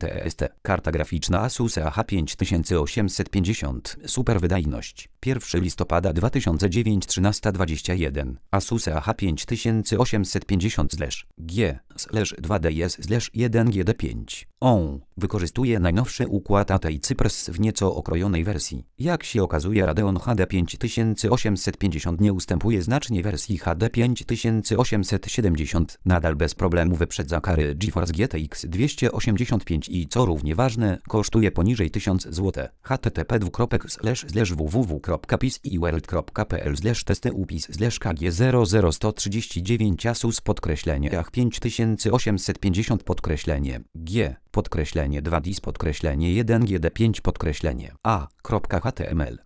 TST. Karta graficzna Asus AH5850. Super wydajność. 1 listopada 2009 13:21. Asus AH5850/G/2DS/1GD5. On wykorzystuje najnowszy układ ATI Cypress w nieco okrojonej wersji. Jak się okazuje, Radeon HD 5850 nie ustępuje znacznie wersji HD 5870. Nadal bez problemu wyprzedza kary GeForce GTX 285 i co równie ważne, kosztuje poniżej 1000 zł. http://www.pisiworld.pis/testy/upis/kg00139 Asus /5850 G _2dis _1 GD5 _a.html